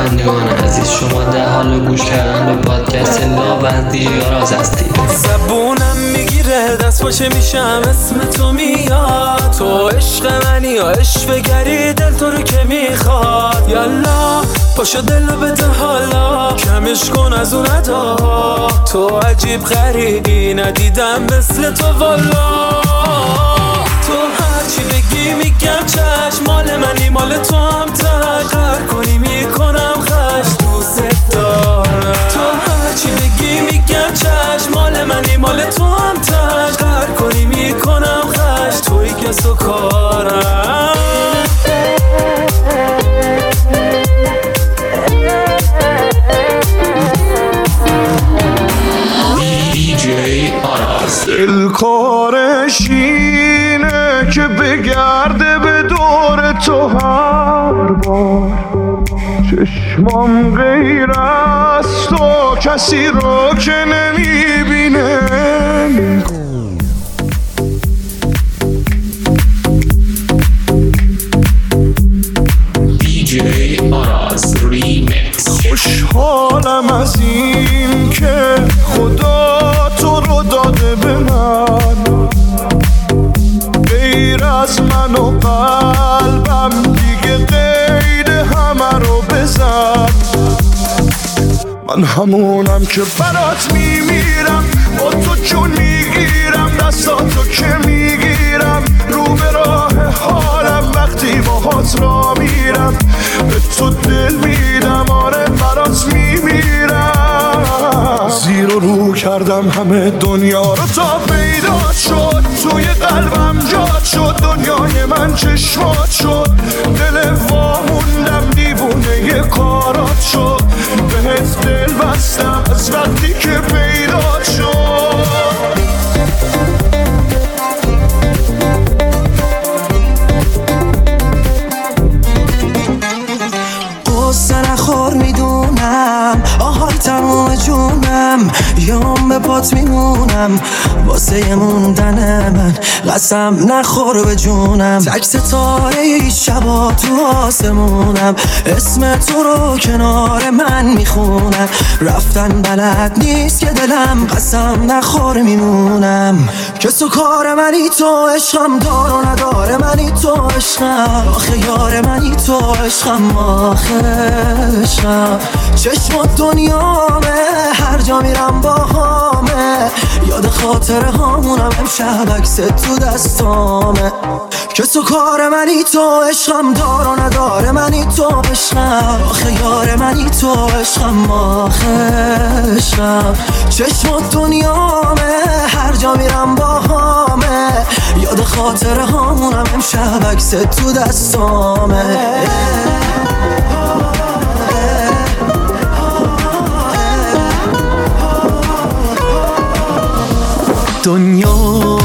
شنوندگان عزیز، شما در حال گوش کردن به پادکست لاوردی راز هستید. زبونم میگیره دست باشه میشم اسم تو میاد، تو عشق منی یا عشق گری دل تو رو که میخواد. یالا پاشو دل رو بده حالا، کمش کن از اون ادا، تو عجیب غریبی ندیدم مثل تو والا. تو هرچی بگی میگم چشم، مال منی مال تو هم تک، هر کنی میکنم خش دوست دارم. تو هرچی بگی میگم چشم، مال منی مال تو هم تک، هر کنی میکنم خش توی کس و کارم. دل کارش اینه که بگرده به دور تو هر بار، چشمام غیر از تو کسی رو که نمیبینه. خوشحالم از این که خدا تو رو داده به من، غیر از من و قلبم دیگه قید همه رو بزن. من همونم که برات میمیرم، با تو جون میگیرم، دستاتو که میگیرم، رو به راه حالم وقتی باهات را میرم، به تو دل میدم، آره برات میمیرم. زیر و رو کردم همه دنیا رو تا پیدا شد، توی قلبم جات شد، دنیای من چشمات شد، دل واموندم دیوونه کارات شد، بهت دل بستم از وقتی که پیدا شد. قصه نخور میدونم، آهای تمام جونم، یام به پات میمونم، واسه موندن من قسم نخور به جونم. تک ستاره شبا تو آسمونم، اسم تو رو کنار من میخونم، رفتن بلد نیست که دلم قسم نخور میمونم. کس و کار منی تو، عشقم دار و نداره منی تو، عشقم آخه یار منی تو، عشقم آخه عشقم. چشمات دنیامه، هر جا میرم با همه، یاد خاطره هامونم، امشب عکس تو دستامه. کس و کار منی تو، عشقم دار و نداره منی تو، عشقم آخه یار منی تو، عشقم آخه عشقم. چشمات دنیامه، هر جا میرم با همه، یاد خاطره هامونم، امشب عکس تو دستامه. دنیا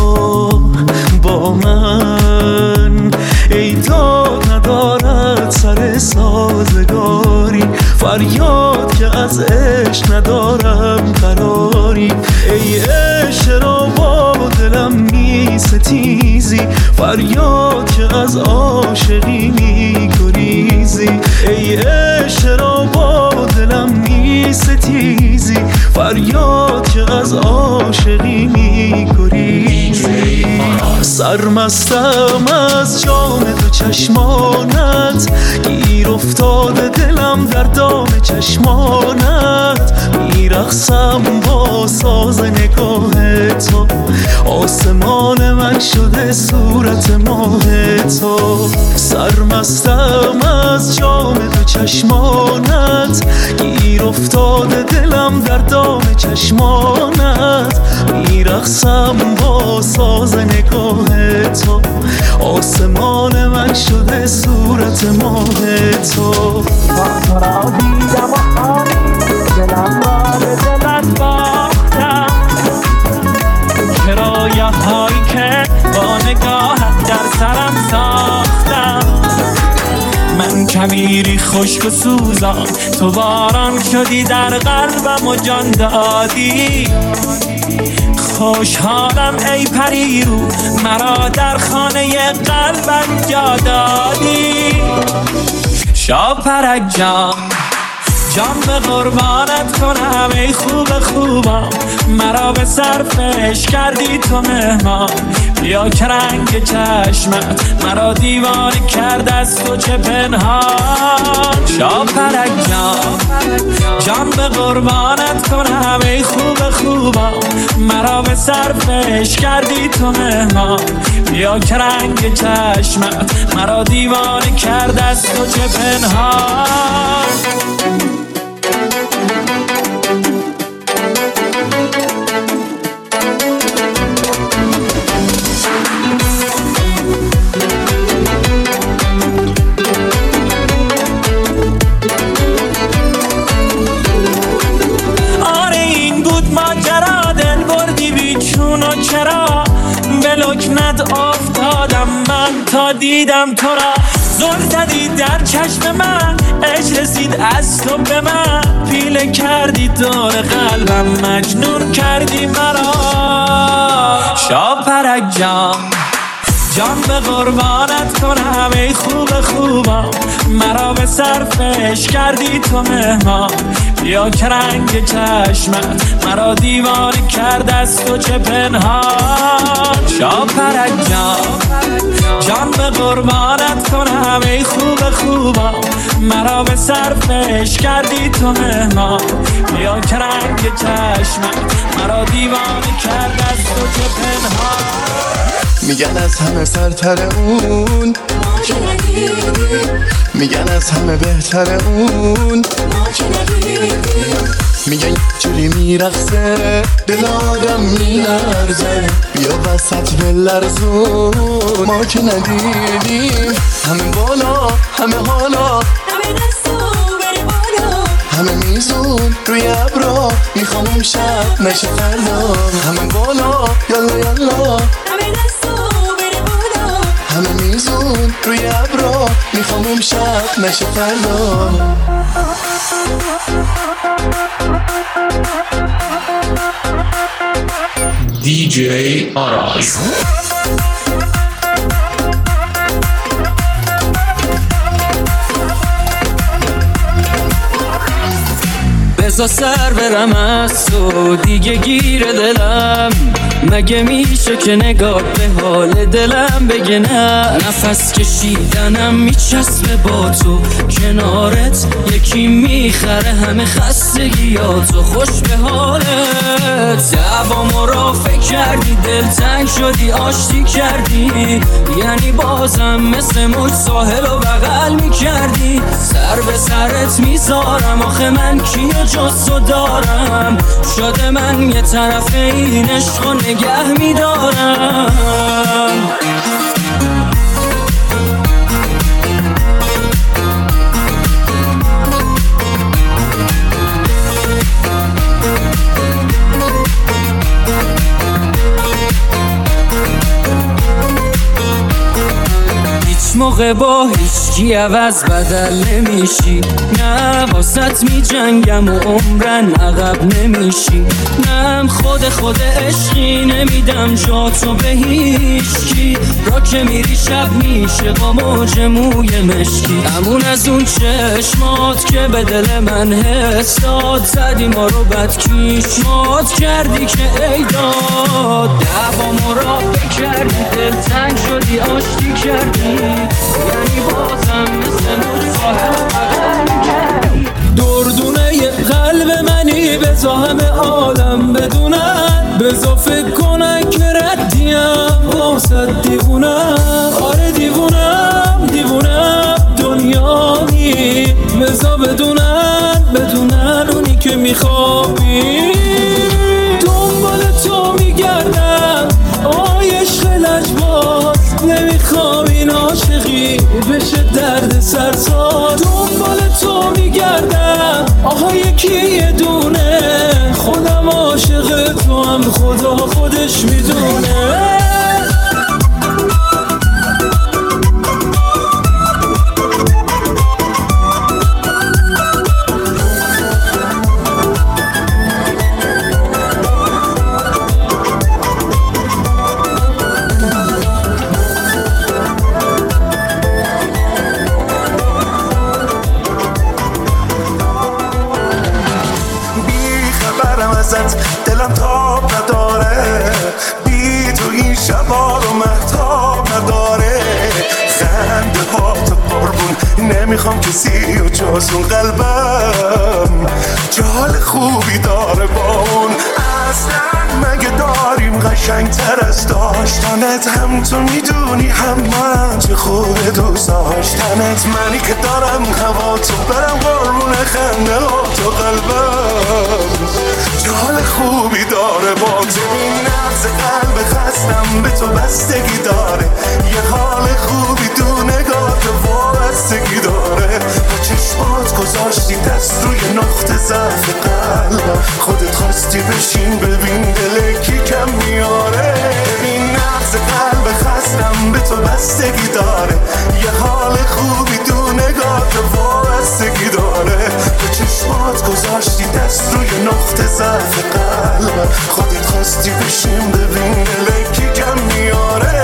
با من ای داد ندارد سر سازگاری، فریاد که از عشق ندارم قراری. ای عشق را با دلم می ستیزی، فریاد که از عاشقی می گریزی. ای عشق را با دلم می ستیزی، فریاد که از عاشقی می گریزی. سرمستم از جام تو چشمانت، گیر افتاده دلم در دام چشمانت، میرقصم با ساز نگاه تو، آسمان من شده صورت ماه تو. سرمستم از جام تو چشمانت، گیر افتاده دلم در دام چشمانت، میرقصم با ساز نگاه تو، آسمان من شده صورت ماه تو. تو را دیدم و دلم را به دلت باختم، کرایه هایی که با نگاهت در سرم ساختم. من کمیری خشک و سوزان، تو باران شدی در قلبم و جان دادی. خوشحالم ای پریرو، مرا در خانه قلبم جا دادی. شاپرک جان جان به قربانت کنم ای خوب خوبم، مرا به صرفش کردی تو مهمان. بیا که رنگ چشمت مرا دیوانه کرد از تو چه پنهان. شاپرک جان جان به قربانت کنم ای خوب خوبم، مرا به صرفش کردی تو مهمان. بیا که رنگ چشمت مرا دیوانه کرد از تو چه پنهان. چرا به لکنت افتادم من تا دیدم تو را. زل زدی در چشم من، عشق رسید از تو به من. پیله کردی دور قلبم، مجنون کردی مرا. شاپرک جان جان به قربانت کنم ای خوب خوبم، مرا به صرفش کردی تو مهمان. بیا که رنگ چشمت مرا دیوانه کرد از تو چه پنهان. شاپرک جان جان به قربانت کنم ای خوب خوبم، مرا به صرفش کردی تو مهمان. بیا که رنگ چشمت مرا دیوانه کرد از تو چه پنهان. میگن از همه سرتر اون ما که ندیدیم، میگن از همه بهتر اون ما که ندیدیم. میگن جوری میرقصه دل آدم میلرزه، بیا وسط بلرزون ما که ندیدیم. همه بالا همه حالا، همه دستو بره بالا، همه میزون روی ابرا میخوام اون شب نشه فردا. همه بالا یالا یالا، همه دستو بره بالا، همه میزون روی ابرا میخوام اون شب نشه فردا. DJ آراز. بزا سر برم از تو دیگه گیر دلم، مگه میشه که نگاه به حال دلم بگه نه. نفس کشیدنم میچسبه با تو، کنارت یکی میخره همه خستگیاتو. خوش به حالت دعوامو را فکر کردی، دل تنگ شدی آشتی کردی، یعنی بازم مثل موج ساحل و بغل میکردی. سر به سرت میذارم آخه من کیو جز تو دارم، شده من یه طرف این عشق و نگه میدارم. موقع با هیچکی عوض بدل نمیشی، نه واسط می جنگم و عمرن عقب نمیشی. نم خود عشقی نمیدم جا تو به هیچکی، را که میری شب میشه با موج موی مشکی. امون از اون چشمات که به دل من حس داد، زدی ما رو بدکیشمات کردی که ای داد. دعوامو را بکردی دل تنگ شدی آشتی کردی، یعنی بازم مثل نور ساحل بغل کردی. دردونه یه قلب منی بزا همه عالم بدونن، بزا فکر کنن که ردیم واسد دیوونم. آره دیوونم دنیایی، بزا بدونن اونی که میخوابی. دنبال تو میگردم آی عشق لجباز، نمیخوام این عاشقی بشه درد سرساز. دنبال تو میگردم آها یکی یه دونه، خودم عاشق تو هم خدا خودش میدونه. نمیخوام کسی و جز اون قلبم چه حال خوبی داره با اون. اصلا مگه داریم قشنگ تر از داشتنت؟ هم تو میدونی هم من چه خوبه دوست داشتنت. منی که دارم هوا تو برم قربون خنده ها تو قلبم چه حال خوبی داره با تو. این نبض قلب خستم به تو بستگی داره، یه حال خوبی تو نگاه تو وابستگی داره. با چشمات گذاشتی دست روی نقطه ضعف قلبم، خودت خواستی بشین ببین دل کی کم میاره. ببین نبض قلب خستم به تو بستگی داره، یه حال خوبی تو نگاه تو وابستگی داره. با چشمات گذاشتی دست روی نقطه ضعف قلبم، خودت خواستی بشین ببین دل کی کم میاره.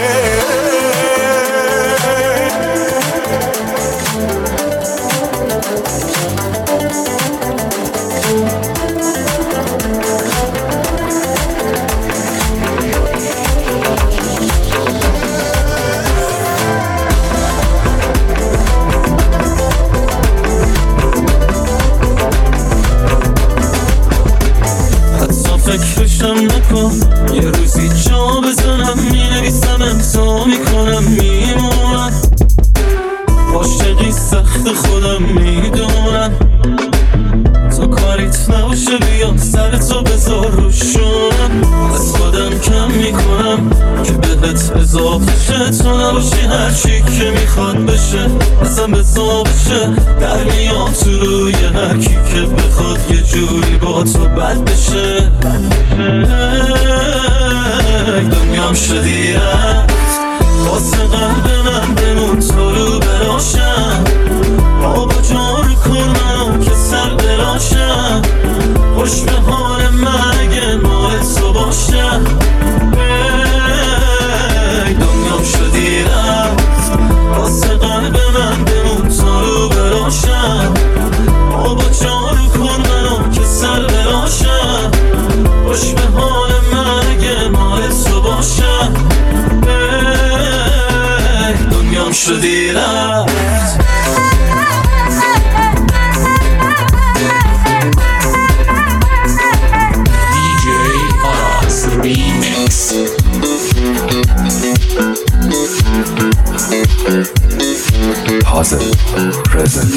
فکرشم نکن یه روزی جا بزنم، مینویسم امضا میکنم میمونم. عاشقی سخت خودم میدونم، تو کاریت نباشه بیا سرتو بذار روشونم. از خودم کم میکنم که بهت اضافه شه، تو نباشی هرچی که میخواد بشه اصلا بزا بشه. در میام تو روی هرکی که بخواد یه جوری با تو بد بشه. دنیام شدی رفت واسه قلب من بمون تو رو براشم. آبا جارو کن منو که سر براشم، خوش به حال من اگه مال تو باشم. دنیام شدی رفت واسه قلب من بمون تو رو براشم. آبا جارو کن منو که سر براشم، خوش به حال من اگه مال تو باشم. دنیام شدی رفت. DJ Aras Remix. Puzzle present.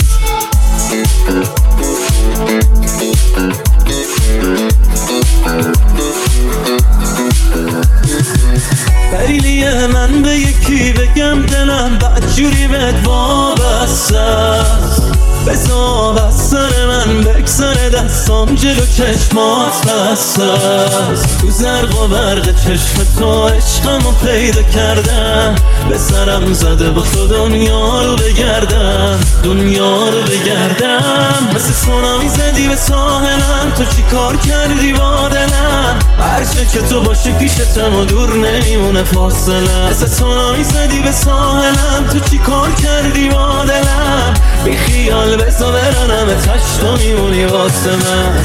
دلیلی من به یکی بگم دلم بدجوری بهت وابسته است. بزا بس سر من بگذره دستام جلو چشمات بسته است. تو زرق و برق چشم تو عشقمو پیدا کردم، به سرم زده با تو دنیا رو بگردم، دنیا رو بگردم. مثل سونامی زدی به ساحلم، تو چی کار کردی با دلم؟ هرچه که تو باشی پیشتم و دور نمیمونه فاصله. مثل سونامی زدی به ساحلم، تو چی کار کردی با دلم؟ بی خیال بزا برانم تشت و میمونی واسه من.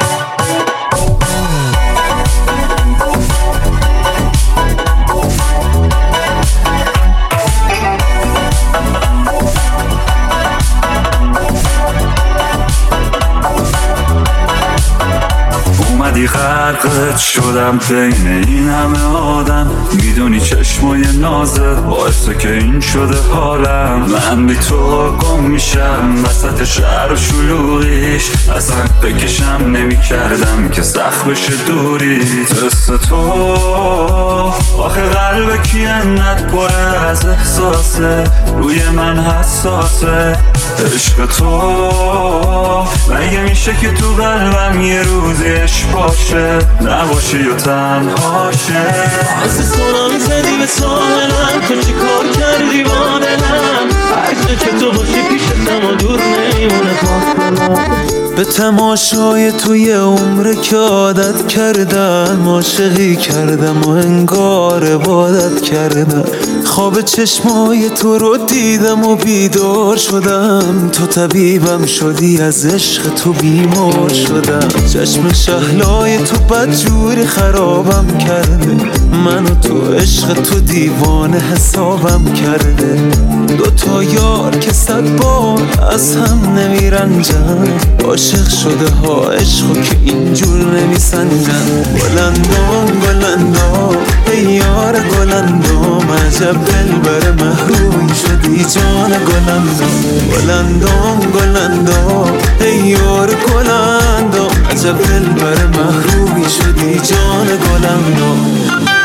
اومدی غرقت شدم بین این همه آدم، میدونی چشمای نازت باعثه که این شده حالم. من بی تو گم میشم وسط شهر و شلوغیش، اصلا بکشم نمی کردم که سخت بشه دوری. دست تو آخه قلب کی انقدر پره از احساسه، روی من حساسه. عشق تو مگه میشه که تو قلبم یه روزش باشه، نباشه یا تنهاشه. مثل سونامی زدی به ساحلم، تو چی کار کردی با دلم؟ هرچه که تو باشی پیشتم و دور نمیمونه فاصله. به تماشای توی عمره که عادت کردم، عاشقی کردم و انگار عبادت کردم. خواب چشمای تو رو دیدم و بیدار شدم، تو طبیبم شدی، از عشق تو بیمار شدم. چشم شهلای تو بدجوری خرابم کرده، منو تو عشق تو دیوانه حسابم کرده. دوتا یار که 100 بار از هم نمیرنجن، عاشق شده ها عشقو که اینجور نمیسنجن. گلندام گلندام ای یار گلندام، عجب دلبر محرومی شدی جان گلندام. گلندام گلندام ای یار گلندام، عجب دلبر محرومی شدی جان گلندام.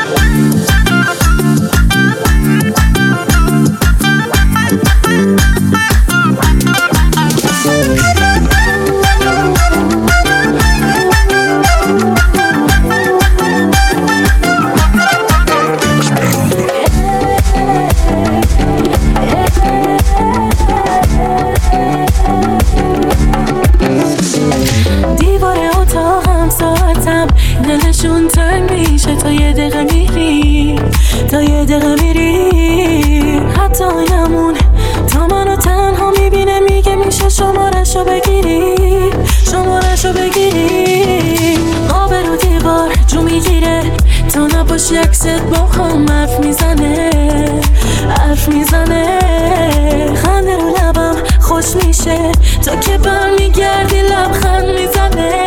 دلشون تنگ میشه تا یه دقیقه میری، تا یه دقیقه میری. حتی نمون تا منو تنها میبینه، میگه میشه شمارشو بگیری، شمارشو بگیری. آبرو دیوار جو میگیره تا نباشی، عکست با هم حرف میزنه، حرف میزنه. خنده رو لبم خوش میشه تا که برمیگردی لبخند میزنه.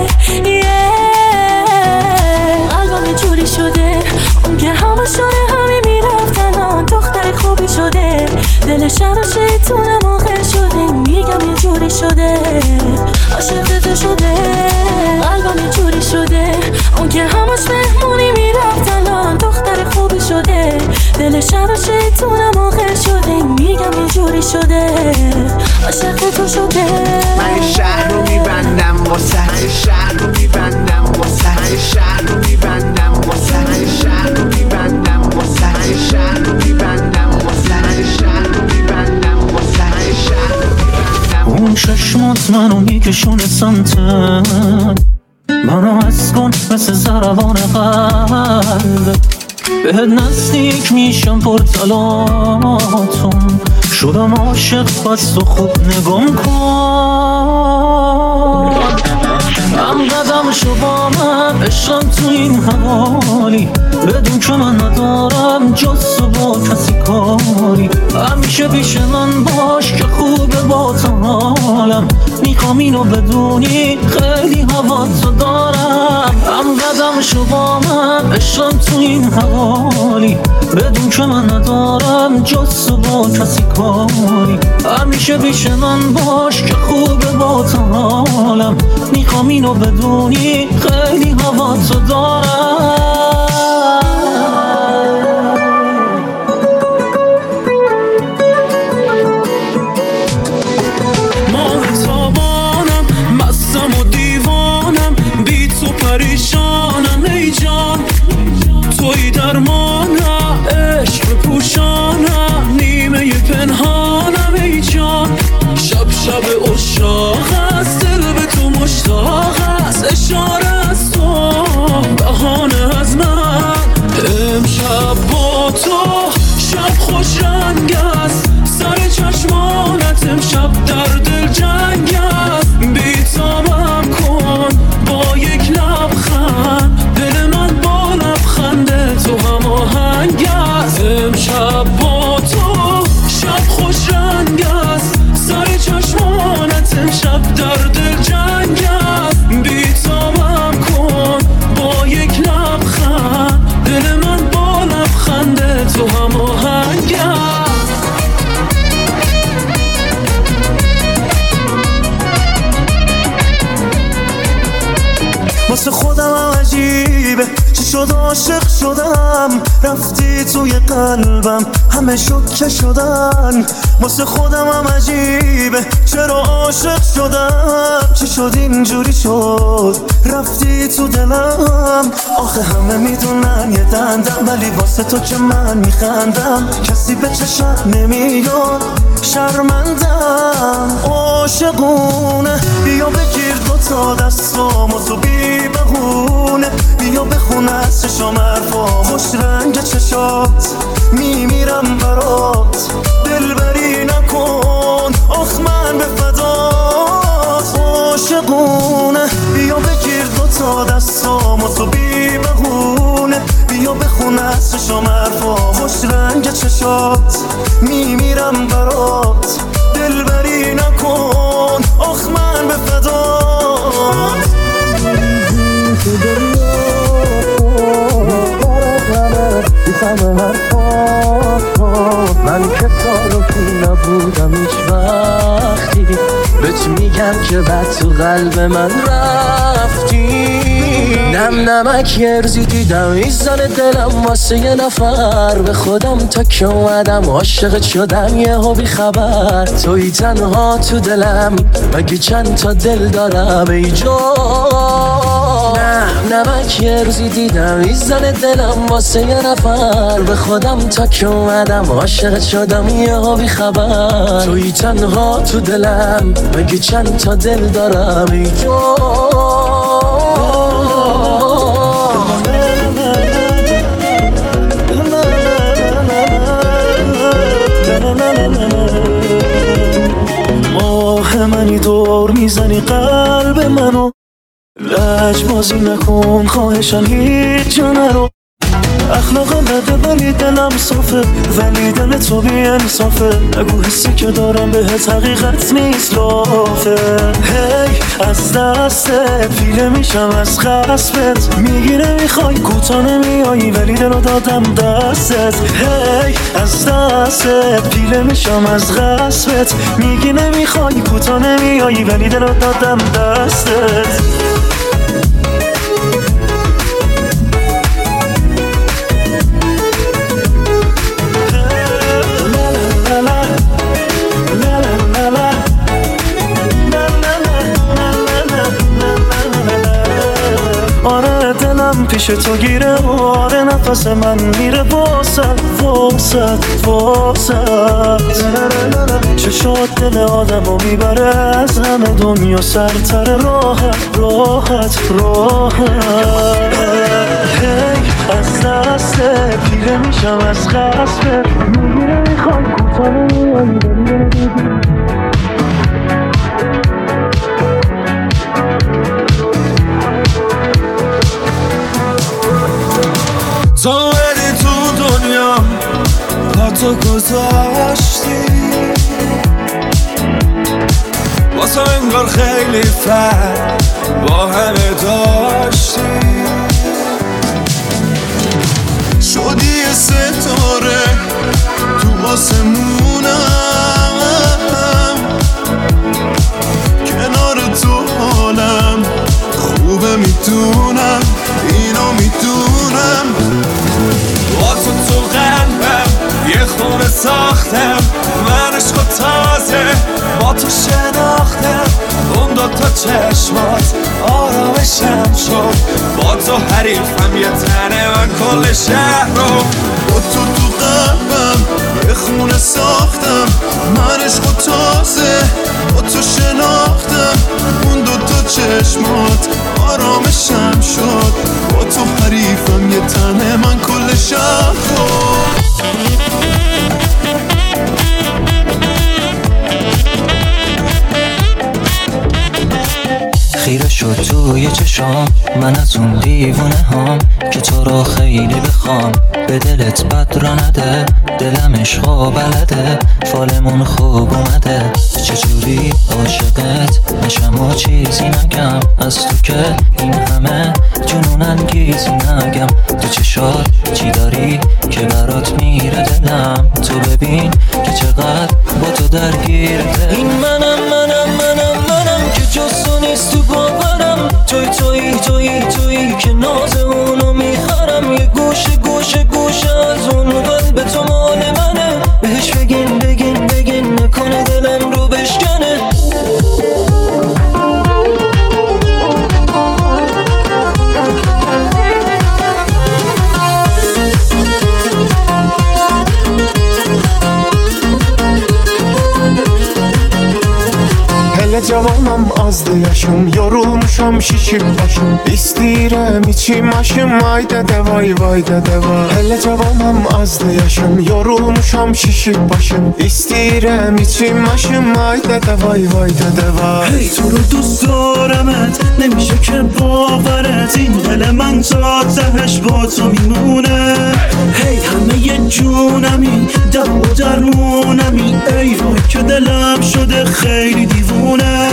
جوری شده اون که همه شده همه میرفتن، آن دختر خوبی شده، دلش رو شیطونه موقع شده. میگم یه جوری شده عاشق تو شده، قلبم یه جوری شده اون که همش مهمونی میرفتن، آن دختر خوبی شده، دلش رو شیطونه موقع شده. میگم یه جوری شده عاشق تو شده. من شهر رو میبندم واسه، من شهر رو میبندم واسه، من شهر رو میبندم واسه، من شهر رو میبندم واسه، من شهر رو میبندم واسه، من شهر رو میبندم واسه، من شهر رو میبندم. اون چشمات منو میکشونه سمتت، منو از کن مثل ضربان قلب، بهت نزدیک میشم پرتلاتون، شدم عاشق بس تو خوب نگام کن. هم قدم شو با من عشقم تو این حوالی، بدون که من ندارم جز تو با کسی کاری. همیشه پیش من باش که خوبه با تو حالم، میخوام اینو بدونی خیلی هوا تو دارم. هم قدم شو با من عشقم تو این حوالی، بدون که من ندارم جز تو با کسی کاری. همیشه پیش من باش که خوبه با تو حالم، میخوام اینو بدونی خیلی هوا تو دارم. ماه تابانم مستم و دیوانم، بی تو پریشانم ای جان. توی درمانم عشق بپوشانم، نیمه پنهانم ای جان. شب شب عشاق است، دل به تو مشتاق است، اشاره از تو بهانه از من. امشب با تو شب خوش رنگ است، سر چشمانت امشب در دل جنگ است. بی‌تابم کن با یک لبخند، دل من با لبخند تو هماهنگ است. امشب با تو شب خوش رنگ است، سر چشمانت امشب در دل جنگ است. بی‌تابم کن با یک لبخند، دل من با لبخند تو هماهنگ است. واسه خودم عجیبه چی شد عاشق شدم، رفتی توی قلبم همه شوکه شدن. واسه خودم هم عجیبه چرا عاشق شدم، چی شد اینجوری شد رفتی تو دلم. آخه همه میدونن یه دندم، ولی واسه تو که من میخندم، کسی به چشم نمیاد شرمندم. عاشقونه بیا بگیر دوتا دستام و تو بی بهونه، بیا بخونم از چشم حرفا خوش رنگ چشات میمیرم برات دلبری نکن آخ من به فدات عاشقونه بیا بگیر دوتا دستامو تو بی بهونه بیا بخون از چشم حرفا خوش رنگ چشات میمیرم برات دلبری نکن آخ من به فدات من که تعارفی نبودم هیچ وقتی بهت میگم که بعد تو قلب من رفتی نم نمک ارزی دیدم ایزان دلم واسه یه نفر به خودم تا که اومدم عاشقت شدم یه ها بی خبر توی تنها تو دلم مگه چند تا دل دارم ای جان نمک ارزی دیدم ایزان دلم واسه یه نفر به خودم تا که اومدم عاشقت شدم یه ها بی خبر توی تنها تو دلم مگه چند تا دل دارم ای ماه منی دور میزنی قلب منو لجبازی نکن خواهشم هیچ جا نرو اخلاقم بده ولی دلم صافه ولی دل تو بی انصافه نگو حسی که دارم بهت حقیقت نیست لافه هی از دستت پیله میشم از خسبت میگیره میخوای کوتا نمیایی ولی دلو دادم دستت هی از دستت پیله میشم از خسبت میگیره میخوای کوتا نمیایی ولی دلو دادم دستت آره دلم پیش تو گیره آره نفس من میره واسد چشات دل آدمو میبره از همه دنیا سرتر راحت هی از دست پیره میشم از خسبه میگیره میخوای کوتا نمیایی تو بری تو دنیا با تو گذاشتی واسه انگار خیلی فرق با همه داشتی شدی ستاره تو آسمونم کنار تو حالم خوبه میدونم اینو میدونم با تو قلبم یه خونه ساختم من عشق و تازه با تو شناختم اون دوتا چشمات آرامشم شد با تو حریفم یه تنه من کل شهر رو با تو قلبم یه خونه ساختم من عشق و تازه با تو شناختم اون دوتا چشمات آرامشم شد با تو حریفم یه تنه من کل شهر رو خیره شد توی چشام من از اون دیوونه هام که تو رو خیلی بخوام به دلت بد را نده دلم عشقا بلده فالمون خوب اومده چجوری عاشقت نشم و چیزی نگم از تو که این همه جنون انگیزی نگم تو چشات چی داری که برات میره دلم تو ببین که چقدر با تو درگیره این منم که جز نیست تو باورم توی که ناز اونو میخرم یه گوشه از اون قلب تو مال منه بهش بگین نکنه دلم رو بشکنه cavanam azdı yaşım, yorulmuşam şişip başım. İstəyirəm içim aşım, ay dədə vay vay dədə vay. Hələ cavanam azdı yaşım, yorulmuşam şişip başım. İstəyirəm içim aşım, ay dədə vay vay dədə vay. Hey تو رو دوست دارمت نمیشه که باورت این دل من تا تهش با تو میمونه. هی همه جونمی در و درمونمی ای وای که دلم شده خیلی دیوونه.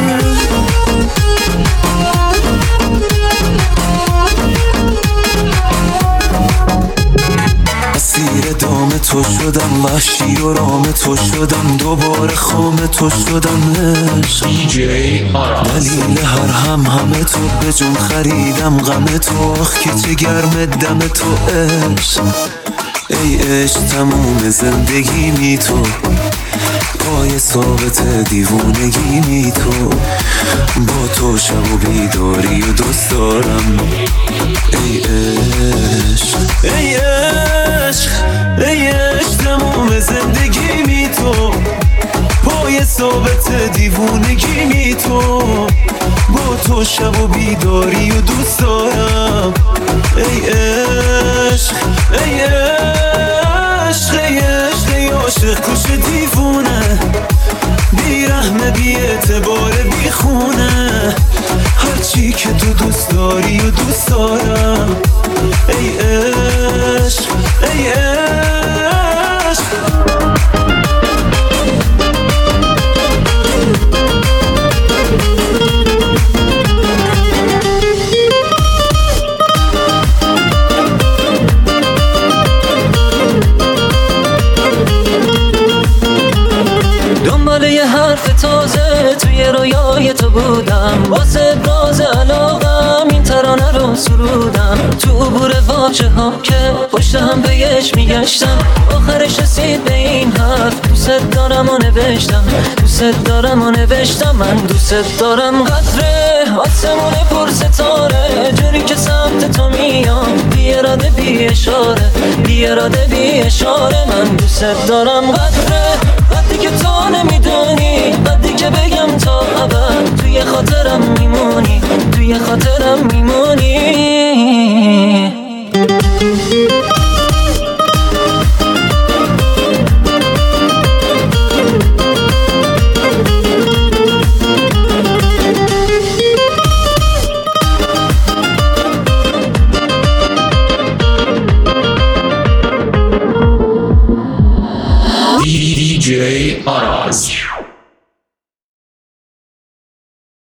اسیر دام تو شدم، وحشی و رام تو شدم، دوباره خام تو شدم. دلیل هر همه تو به جون خریدم غم تو، آخ که چه گرم دم تو عشق. ای عشق تموم زندگی می تو، پای ثابت دیوونگی می تو. با تو شب و بیداری و دوست دارم. ای عشق ای عشق ای عشق تموم زندگی می تو، پای ثابت دیوونگی می تو. با تو شب و بیداری و دوست دارم. ای عشق ای عشق ای عشق ای عاشق کش دیوونه، بی رحمه بی اعتبار بی خونه. هرچی که تو دوست داری و دوست دارم. ای عشق ای عشق. دنبال یه حرف تازه توی رویای تو بودم، واسه راز علاقم این ترانه رو سرودم. تو عبور واژه ها که پشت هم بهش میگشتم، آخرش رسید به این حرف دوست دارم و نوشتم. دوست دارم و نوشتم، من دوست دارم. قطره آسمون پر ستاره جوری که سمت تو میام، بی اراده بی اشاره، بی اراده بی اشاره. من دوست دارم. قطره وقتی که تو نمیدونی، وقتی که بگم تا ابد توی خاطرم میمونی، توی خاطرم میمونی.